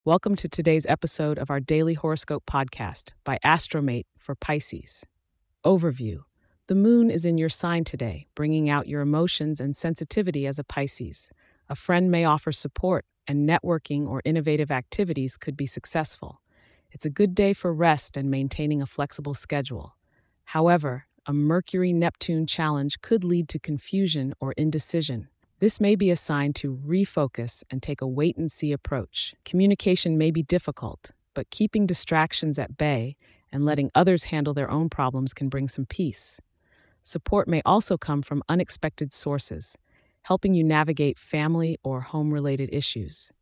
Welcome to today's episode of our daily horoscope podcast by Astromate for Pisces. Overview. The moon is in your sign today, bringing out your emotions and sensitivity as a Pisces. A friend may offer support, and networking or innovative activities could be successful. It's a good day for rest and maintaining a flexible schedule. However, a Mercury Neptune challenge could lead to confusion or indecision. This may be a sign to refocus and take a wait and see approach. Communication may be difficult, but keeping distractions at bay and letting others handle their own problems can bring some peace. Support may also come from unexpected sources, helping you navigate family or home related issues.